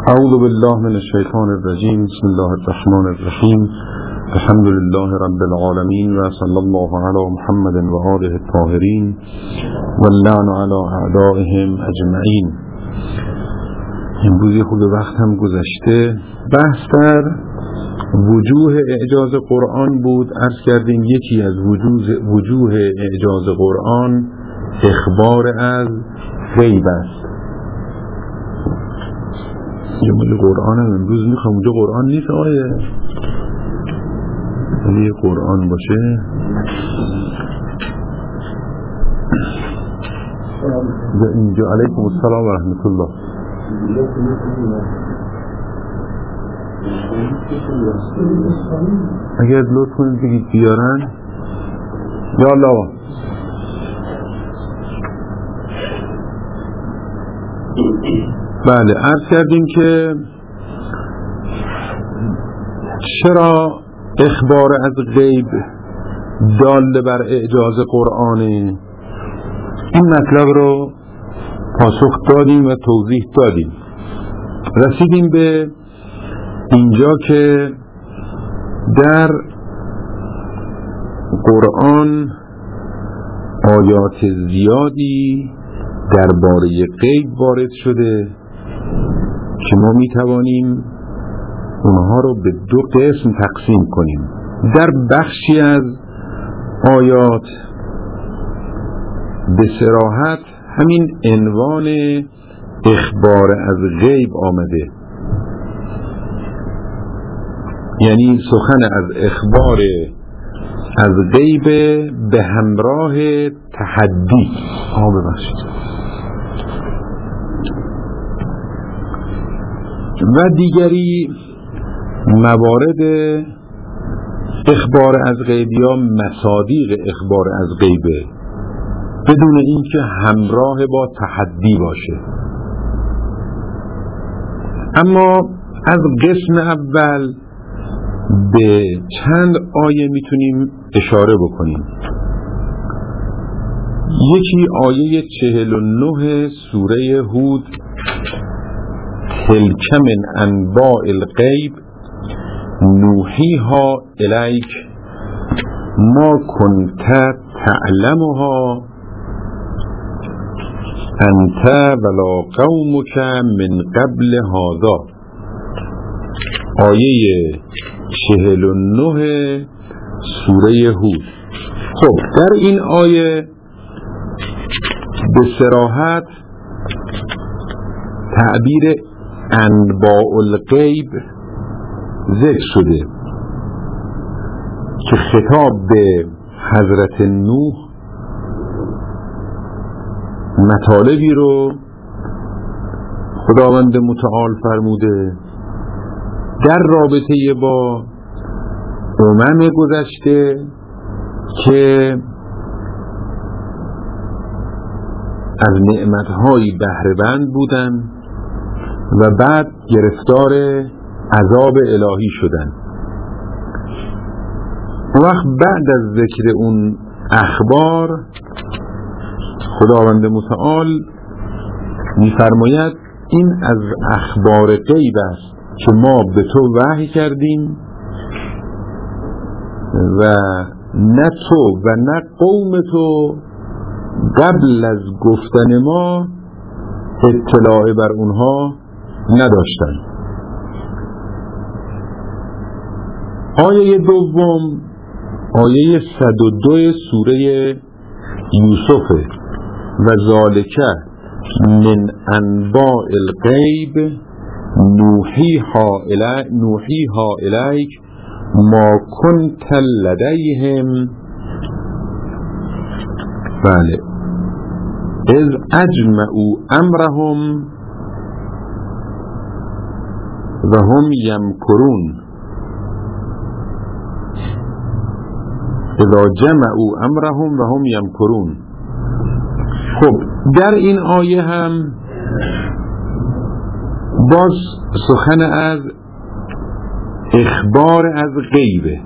اعوذ بالله من الشیطان الرجیم. بسم الله الرحمن الرحیم. الحمد لله رب العالمین و صلی الله علی محمد و آله الطاهرین و اللعن علی اعدائهم اجمعین. امروز خود وقت هم گذشته. بحث در وجوه اعجاز قرآن بود. عرض کردیم یکی از وجوه اعجاز قرآن اخبار از غیب است. جمله قرآن هم امروز میخوام، اونجا قرآن نیست آیه ولی قرآن باشه. اینجا علیکم السلام و رحمت الله. اگر لطف کنید بگید بیارن. یا الله. بله، عرض کردیم که چرا اخبار از غیب دال بر اعجاز قرآنه. این مطلب رو پاسخ دادیم و توضیح دادیم. رسیدیم به اینجا که در قرآن آیات زیادی درباره غیب وارد شده که ما میتوانیم اونها رو به دو قسم تقسیم کنیم. در بخشی از آیات به صراحت همین عنوان اخبار از غیب آمده، یعنی سخن از اخبار از غیب به همراه تحدی. ببخشید. و دیگری موارد اخبار از غیب یا مصادیق اخبار از غیبه بدون اینکه همراه با تحدی باشه. اما از قسم اول به چند آیه میتونیم اشاره بکنیم. یکی آیه 49 سوره هود، تلک من انباء الغیب نوحیها الیک ما کنت تعلمها انت ولا قومک من قبل هذا. آیه 49 سوره هود. خب در این آیه به صراحت تعبیر انباء الغیب ذکر شده که خطاب به حضرت نوح مطالبی رو خداوند متعال فرموده در رابطه با امم گذشته که از نعمت‌های بهره مند بودن و بعد گرفتار عذاب الهی شدن. وقت بعد از ذکر اون اخبار خداوند متعال می‌فرماید این از اخبار غیب است که ما به تو وحی کردیم و نه تو و نه قوم تو قبل از گفتن ما اطلاع بر اونها نداشتن. آیه دوم آیه 102 سوره یوسف و ذالک من انباء الغیب نوحیها الیک ما کنت لدیهم بله اذ اجمعوا امرهم و هم یمکرون. اذا جمعوا امرهم و هم یمکرون. خب در این آیه هم باز سخن از اخبار از غیبه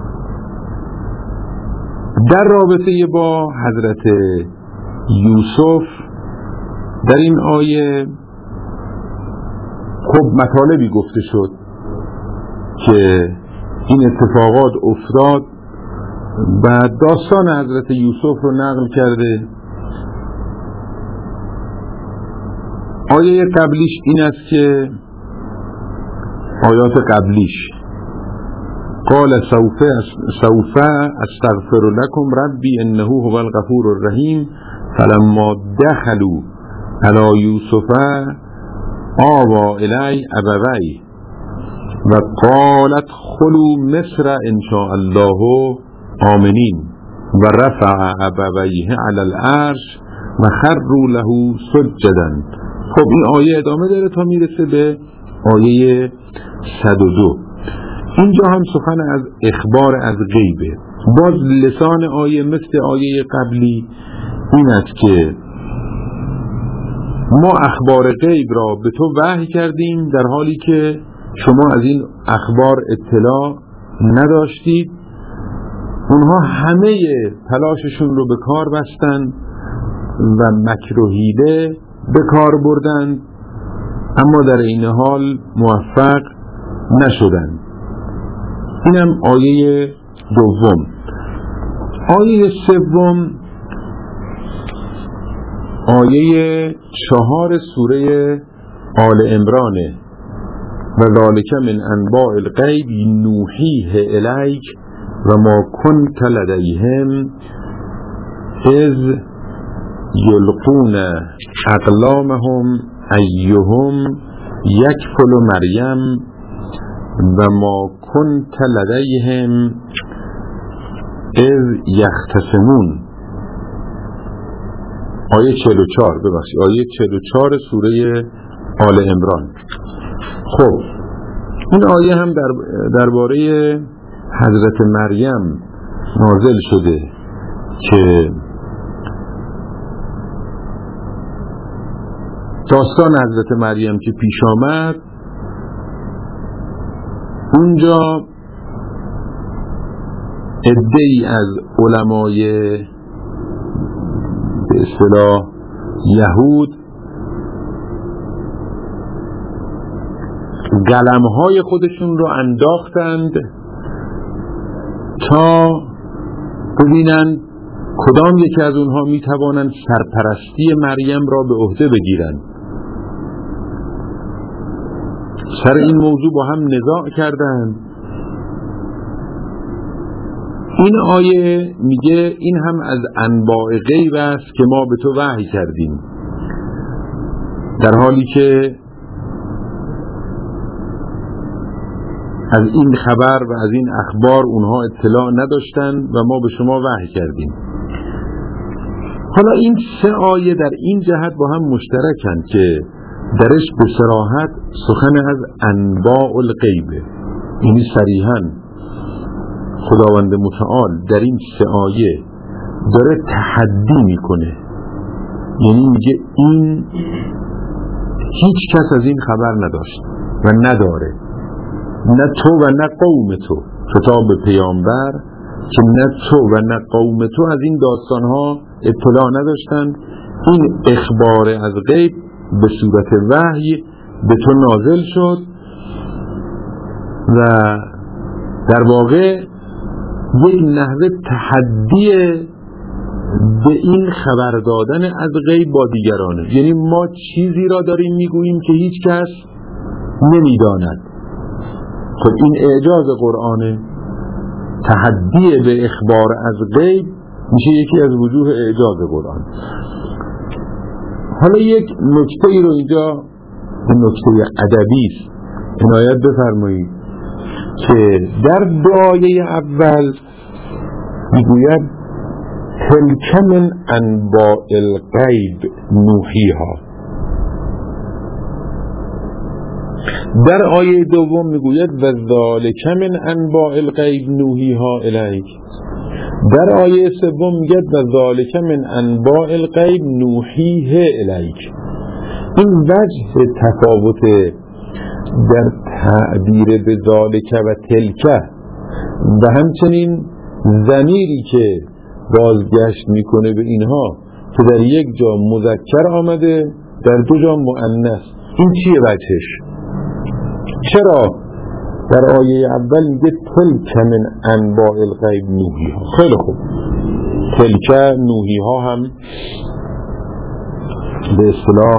در رابطه با حضرت یوسف. در این آیه خب مطالبی گفته شد که این اتفاقات افتاد و داستان حضرت یوسف رو نقل کرده. آیه قبلیش این است که آیات قبلیش قال سوف استغفر لكم ربي انه هو الغفور الرحیم فلما دخلوا على یوسف آوى الی ابویه و قالت خلوا مصر ان شاء الله آمنین و رفع ابویه علی العرش و خروا له سجدا. خب این آیه ادامه داره تا میرسه به آیه 102. اینجا هم سخن از اخبار از غیبه. باز لسان آیه مثل آیه قبلی این است که ما اخبار غیب را به تو وحی کردیم در حالی که شما از این اخبار اطلاع نداشتید. اونها همه تلاششون رو به کار بستن و مکر و حیله به کار بردن، اما در این حال موفق نشدن. اینم آیه دوم. آیه سوم آیه 4 سوره آل عمرانه و ذالک من انباء الغیب نوحیه الیک و ما کنت لدیهم اذ یلقون اقلامهم ایهم یکفل مریم و ما کنت لدیهم اذ یختصمون. آیه 44 ببخشید آیه 44 سوره آل عمران. خب این آیه هم درباره حضرت مریم نازل شده که داستان حضرت مریم که پیش آمد اونجا عده‌ای از علمای به اصطلاح یهود قلم‌های خودشون رو انداختند تا ببینند کدام یکی از اونها میتوانند سرپرستی مریم را به عهده بگیرند. سر این موضوع با هم نزاع کردند. این آیه میگه این هم از انباء غیب است که ما به تو وحی کردیم، در حالی که از این خبر و از این اخبار اونها اطلاع نداشتن و ما به شما وحی کردیم. حالا این 3 آیه در این جهت با هم مشترکند که درش به صراحت سخن از انباء الغیب. یعنی صریحاً خداوند متعال در این 3 آیه داره تحدی میکنه، یعنی میگه این هیچ کس از این خبر نداشت و نداره، نه تو و نه قوم تو، خطاب به پیامبر که نه تو و نه قوم تو از این داستانها اطلاع نداشتن. این اخبار از غیب به صورت وحی به تو نازل شد و در واقع یک نحوه تحدی به این خبر دادن از غیب با دیگرانه. یعنی ما چیزی را داریم میگوییم که هیچ کس نمیداند. خب این اعجاز قرآنه. تحدی به اخبار از غیب میشه یکی از وجوه اعجاز قرآن. حالا یک نکته ای رو اینجا، نکته ادبی است، عنایت بفرمایید که در دعای اول میگوید تلک من انباء الغیب نوحیها. در آیه دوم میگوید و ذالک من انباء الغیب نوحیها الیک. در آیه سوم میگوید و ذالک من انباء الغیب نوحیه الیک. این وجه تفاوت در تعبیر به ذالک و تلک و همچنین ضمیری که بازگشت میکنه به اینها که در یک جا مذکر آمده در 2 جا مؤنث. این چیه وجهش؟ چرا در آیه اول میگه تلک من انباء الغیب نوحی ها؟ خیلی خوب، تلک نوحی ها هم به اصطلاح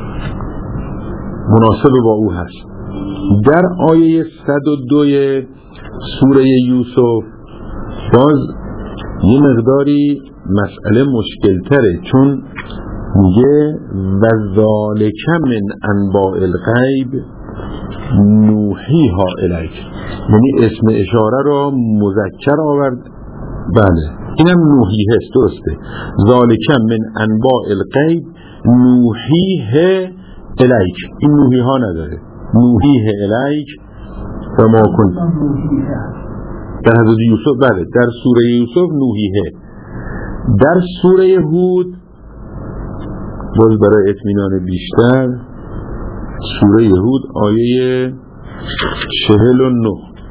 مناسب با او هست. در آیه 102 سوره یوسف باز یه مقداری مسئله مشکل تره، چون میگه و ذالک من انباء الغیب نوحی ها الیک، یعنی اسم اشاره را مذکر آورد. بله اینم نوحی هست، درسته. ذالک من انباء الغیب نوحیه الیک، این نوحی ها نداره، نوحیه الیک و ما کن در حضرت یوسف. بله در سوره یوسف نوحیه. در سوره هود باز برای اطمینان بیشتر سوره هود آیه 49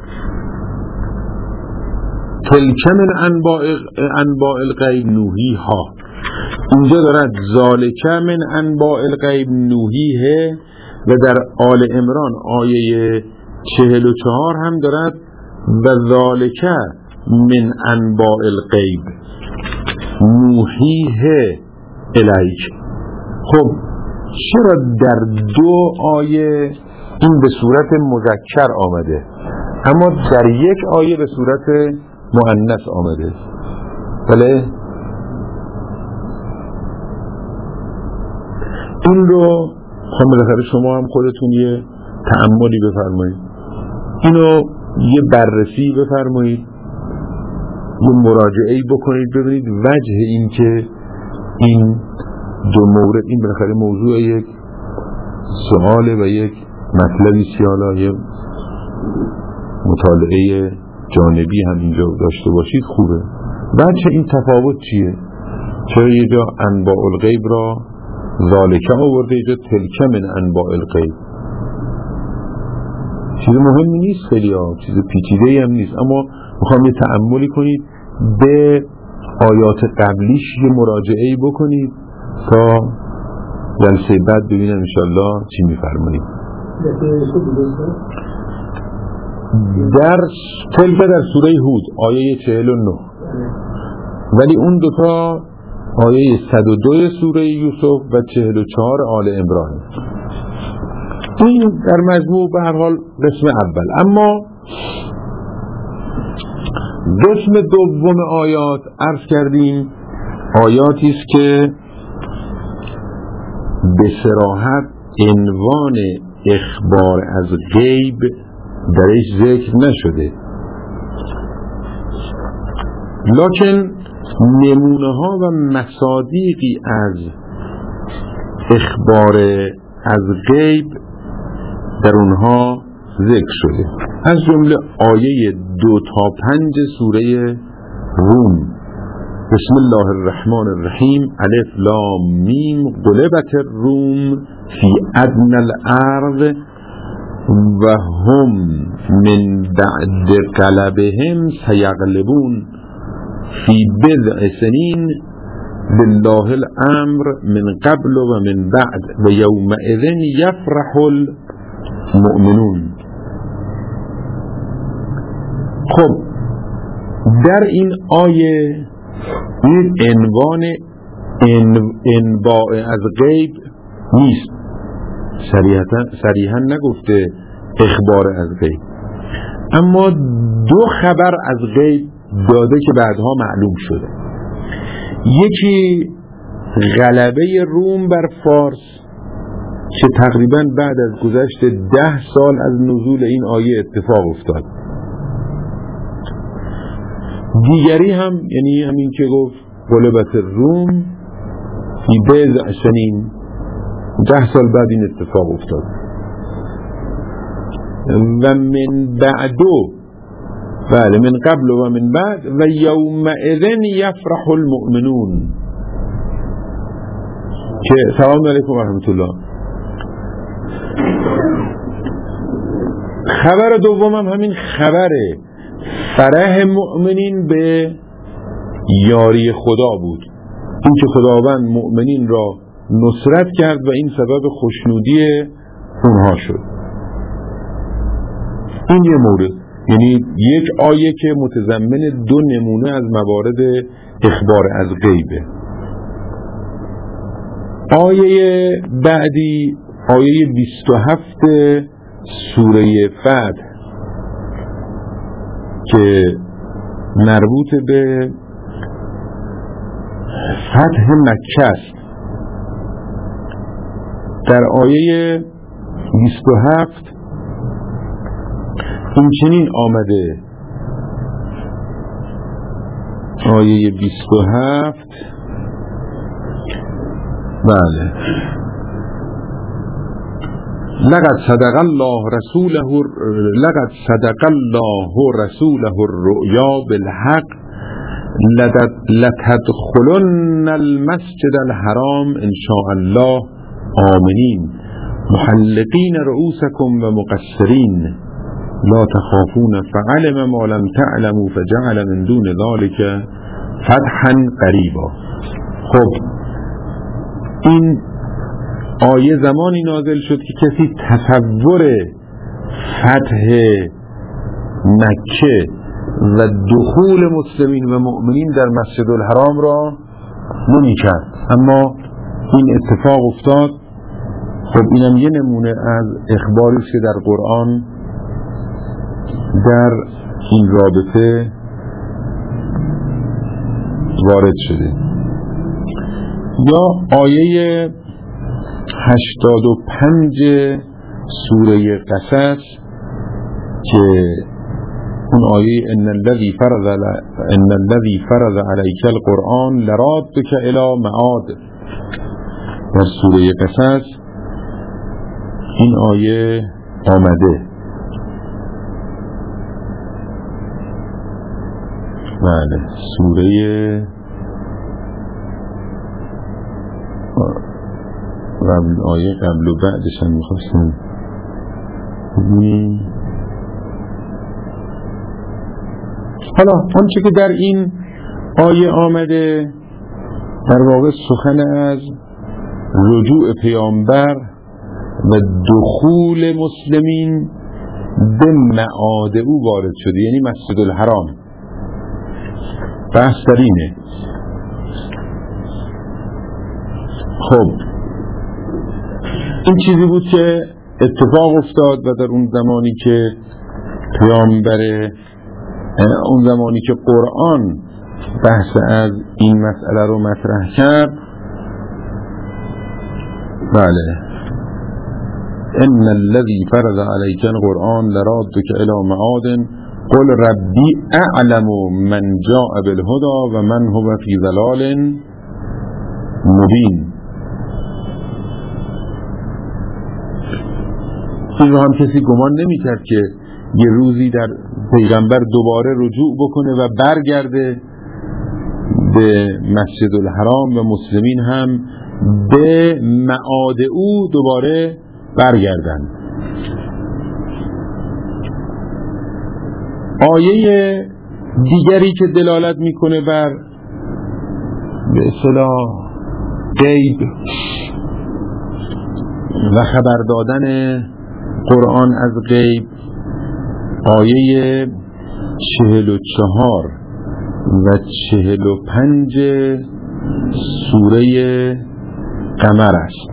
تلک من انباء الغیب نوحی ها، اینجا دارد ذالک من انباء الغیب نوحیه، و در آل عمران آیه 44 هم دارد و ذالک من انباء الغیب نوحیه الیک. خب چرا در دو آیه این به صورت مذکر آمده اما در یک آیه به صورت مؤنث آمده؟ بله این رو خب بالاخره شما هم خودتون یه تأملی بفرمایید، اینو یه بررسی بفرمایید، یه مراجعه‌ای بکنید، ببینید وجه این که این دو مورد، این بالاخره موضوع یک سواله و یک مطلبی سیالا، یه مطالعه جانبی هم اینجا داشته باشید خوبه. بچه این تفاوت چیه؟ چرا یه جا انباء الغیب را ذالکه آورده، یه جا تلک من انباء الغیب؟ چیز مهمی نیست، خیلی چیز پیچیده‌ای هم نیست، اما میخوام یه تأملی کنید، به آیات قبلیش یه مراجعه‌ای بکنید تا جلسه بعد ببینم انشالله چی میفرمایید. در تلک در سوره هود آیه 49، ولی اون دوتا آیه 102 سوره یوسف و 44 آل عمران. این در مجموع به هر حال قسم اول. اما قسم دوم آیات عرض کردیم آیاتی است که به صراحت عنوان اخبار از غیب درش ذکر نشده، لکن نمونه ها و مصادیقی از اخبار از غیب در اونها ذکر شده، از جمله آیه 2 تا 5 سوره روم. بسم الله الرحمن الرحیم الف لام میم غلبت الروم فی ادنى الارض و هم من بعد غلبهم سیغلبون فی بضع سنین بالله الامر من قبل و من بعد و یومئذ یفرح المؤمنون. خب در این آیه این عنوان انباء از غیب نیست، صریحا نگفته اخبار از غیب، اما دو خبر از غیب داده که بعدها معلوم شده. یکی غلبه روم بر فارس که تقریبا بعد از گذشت 10 سال از نزول این آیه اتفاق افتاد. دیگری هم یعنی همین که گفت غلبت روم فی بضع سنین، 10 سال بعد این اتفاق افتاد. و من بعدو، بله من قبل و من بعد و یومئذ یفرح المؤمنون، که سلام علیکم و رحمت الله. خبر دوم هم همین خبره فرح مؤمنین به یاری خدا بود، این که خداوند مؤمنین را نصرت کرد و این سبب خوشنودی اونها شد. این یه مورد، یعنی یک آیه که متضمن دو نمونه از موارد اخبار از غیبه. آیه بعدی آیه 27 سوره فتح که مربوط به فتح مکه است. در آیه 27 این چنین آمده، آیه 27 بله، لقد صدق الله رسوله الرؤيا بالحق لتدخلن المسجد الحرام ان شاء الله آمنین محلقین رؤوسکم و مقصرین لا تخافون فعلم ما لم تعلموا فجعل من دون ذلك فتحا قریبا. خب این آیه زمانی نازل شد که کسی تصور فتح مکه و دخول مسلمین و مؤمنین در مسجد الحرام را نمی کرد، اما این اتفاق افتاد. خب اینم یه نمونه از اخباری است که در قرآن در این رابطه وارد شده. یا آیه 85 سوره قصص که اون آیه ان الذي فرض عليك القرآن لرادك الى معاد، در سوره قصص این آیه آمده. بله، سوره قبل آیه قبل و بعدش هم میخواستم حالا آنچه که در این آیه آمده در واقع سخن از رجوع پیامبر و دخول مسلمین به معاد او وارد شده، یعنی مسجد الحرام. بحث در اینه. خب این چیزی بود که اتفاق افتاد و در اون زمانی که پیامبر، اون زمانی که قرآن بحث از این مسئله رو مطرح کرد. بله، ان الذي فرض عليك القرآن لرادك الى معاد قل ربي اعلم من جاء بالهدى و من هو في ضلال مبین. این رو هم کسی گمان نمی کرد که یه روزی در پیغمبر دوباره رجوع بکنه و برگرده به مسجد الحرام و مسلمین هم به معاد او دوباره برگردن. آیه دیگری که دلالت میکنه بر به اصطلاح غیب و خبر دادن قرآن از غیب، آیه 44 و 45 سوره قمر است.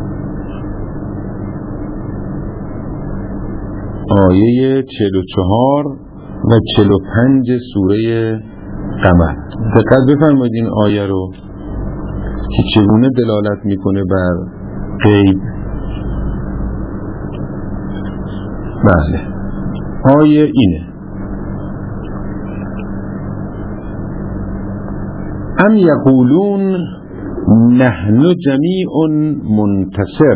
آیه 44 و 45 سوره قمر. دقت بفرمایید این آیه رو که چگونه دلالت میکنه بر غیب. بله، آیه اینه: ام یقولون نحن جمیع منتصر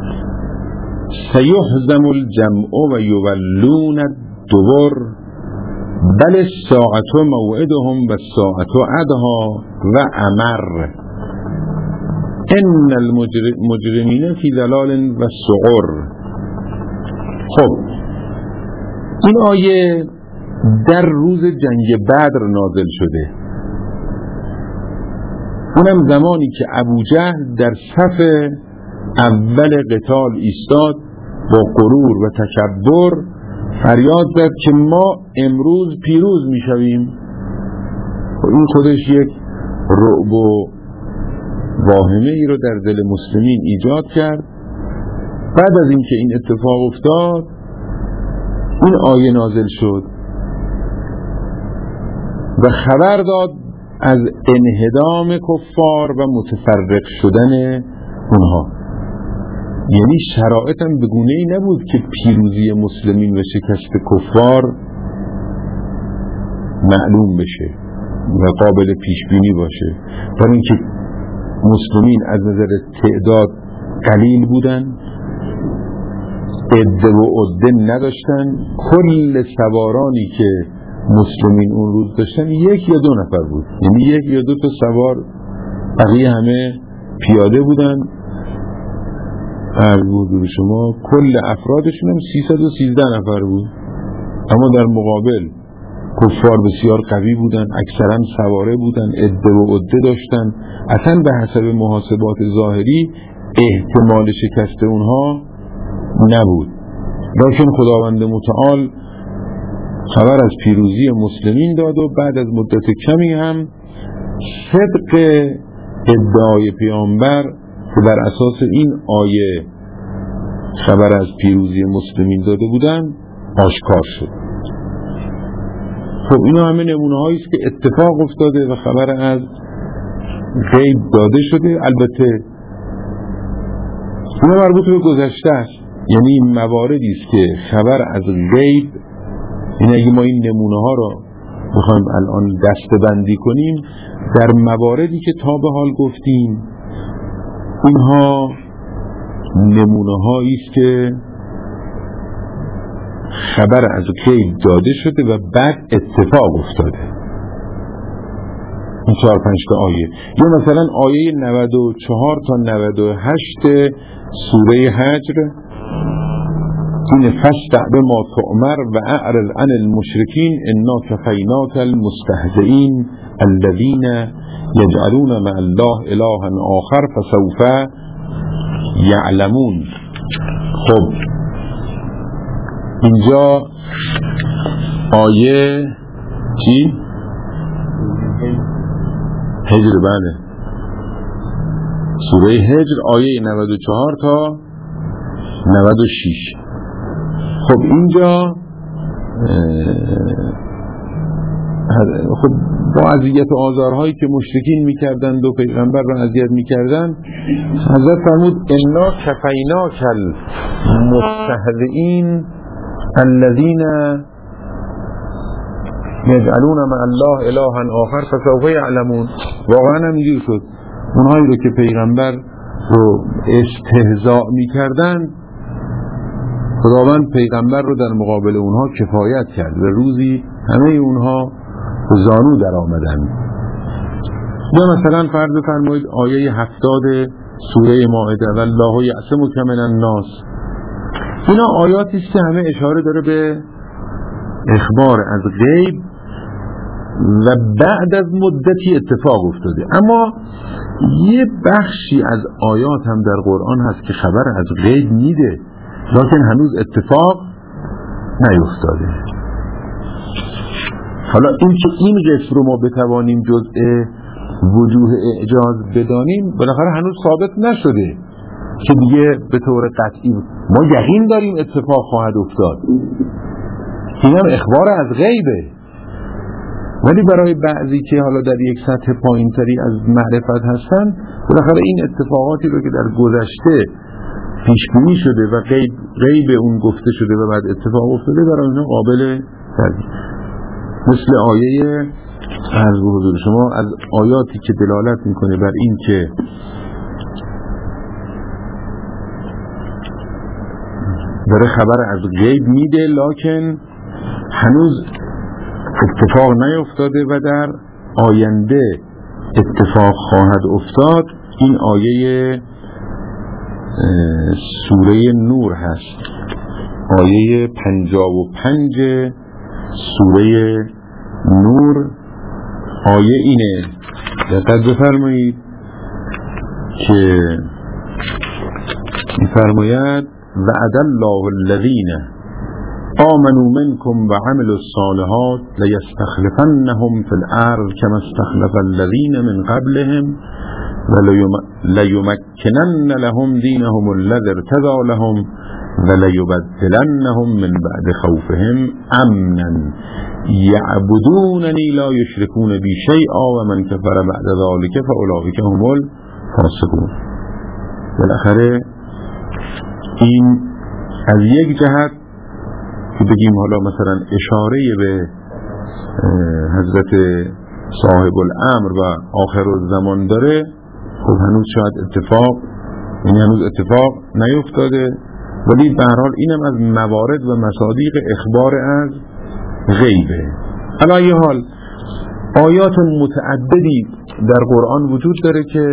سیهزم الجمع و یولون الدبر بل الساعة موعدهم و الساعة ادها و امر ان المجرمین فی ضلال و سعر. خب این آیه در روز جنگ بدر نازل شده، اونم زمانی که ابوجهل در صف اول قتال ایستاد با غرور و تکبر فریاد زد که ما امروز پیروز میشویم. این خودش یک رعب و واهمه ای رو در دل مسلمین ایجاد کرد. بعد از اینکه این اتفاق افتاد این آیه نازل شد و خبر داد از انهدام کفار و متفرق شدن اونها. یعنی شرایط هم به گونه‌ای نبود که پیروزی مسلمین و شکست کفار معلوم بشه و قابل پیش بینی باشه، برای اینکه مسلمین از نظر تعداد قلیل بودن، عده و عده نداشتن. کل سوارانی که مسلمین اون روز داشتن 1 یا 2 نفر بود، یعنی 1 یا 2 تا سوار، بقیه همه پیاده بودن. حضور شما کل افرادشون هم 313 نفر بود، اما در مقابل کفار بسیار قوی بودن، اکثرا سواره بودن، عده و عده داشتن. اصلا به حسب محاسبات ظاهری احتمال شکست اونها نبود، لیکن خداوند متعال خبر از پیروزی مسلمین داد و بعد از مدت کمی هم صدق ادعای پیامبر که بر اساس این آیه خبر از پیروزی مسلمین داده بودن آشکار شد. خب اینا همه نمونه هایی است که اتفاق افتاده و خبر از غیب داده شده. البته اینا مربوط به گذشته است، یعنی مواردی است که خبر از غیب، این اگه ما این نمونه ها رو بخوایم الان دسته‌بندی کنیم در مواردی که تا به حال گفتیم، اینها نمونه هایی است که خبر از غیب داده شده و بعد اتفاق افتاده. این 4-5 تا آیه، یا مثلا آیه 94 تا 98 سوره حجر، این فاستع بما تؤمر و اعرض عن المشرکین انا کفیناک المستهزئین الذین یجعلون مع الله الها آخر فسوف یعلمون. خب اینجا آیه چی؟ هجر، بله، سوره هجر آیه 94 تا 96. خب اینجا خب با اذیت و آزارهایی که مشرکین میکردند و پیغمبر را اذیت میکردند، حضرت فرمود انا کفیناک المستهزئین الذین یجعلون مع الله الها آخر فسوف یعلمون. واقعا هم اینجوری شد، اونهایی رو که پیغمبر رو استهزاء میکردند خداوند پیغمبر رو در مقابل اونها کفایت کرد و روزی همه اونها به زانو در آمدن. یا مثلا فرض فرمایید آیه 70 سوره مائده والله یعصمک من الناس. اینا آیاتی است که همه اشاره داره به اخبار از غیب و بعد از مدتی اتفاق افتاده. اما یه بخشی از آیات هم در قرآن هست که خبر از غیب میده لیکن هنوز اتفاق نیفتاده. حالا این که این قسم رو ما بتوانیم جزء وجوه اعجاز بدانیم بالاخره هنوز ثابت نشده که دیگه به طور قطعی ما یقین داریم اتفاق خواهد افتاد. این هم اخبار از غیبه، ولی برای بعضی که حالا در یک سطح پایین‌تری از معرفت هستن بالاخره این اتفاقاتی رو که در گذشته پیش بینی شده و غیب اون گفته شده و بعد اتفاق افتاده برای اونها قابل تردید. مثل آیه عرض به حضور شما از آیاتی که دلالت میکنه بر این که داره خبر از غیب میده لکن هنوز اتفاق نیفتاده و در آینده اتفاق خواهد افتاد. این آیه سوره نور هست، آیه 55 سوره نور. آیه اینه، دقت بفرمایید که می‌فرماید وعد الله الذین آمنوا منكم وعملوا الصالحات لیستخلفنهم فی الارض كما استخلف الذین من قبلهم وليمكنن لهم دينهم الذي ارتضى لهم وليبدلنهم من بعد خوفهم امنا يعبدونني لا يشركون بي شيئا ومن كفر بعد ذلك فاولئك هم الفاسقون. بالاخره این از یک جهت که بگیم حالا مثلا اشاره به حضرت صاحب الامر و آخر الزمان داره، خب هنوز شاید هنوز اتفاق نیفتاده، ولی به هر حال اینم از موارد و مصادیق اخبار از غیبه. علی ای حال آیات متعددی در قرآن وجود داره که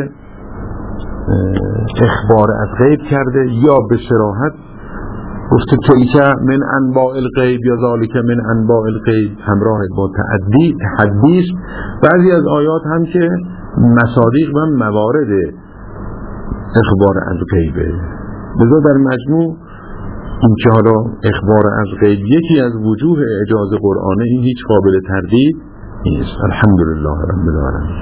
اخبار از غیب کرده، یا به صراحت گفته تلک من انباء الغیب یا ذالک من انباء الغیب، همراه با تحدیث. بعضی از آیات هم که مصادیق و موارد اخبار از غیبه. لذا در مجموع این که حالا اخبار از غیب یکی از وجوه اعجاز قرآنه، این هیچ قابل تردید نیست. الحمدلله رب العالمین.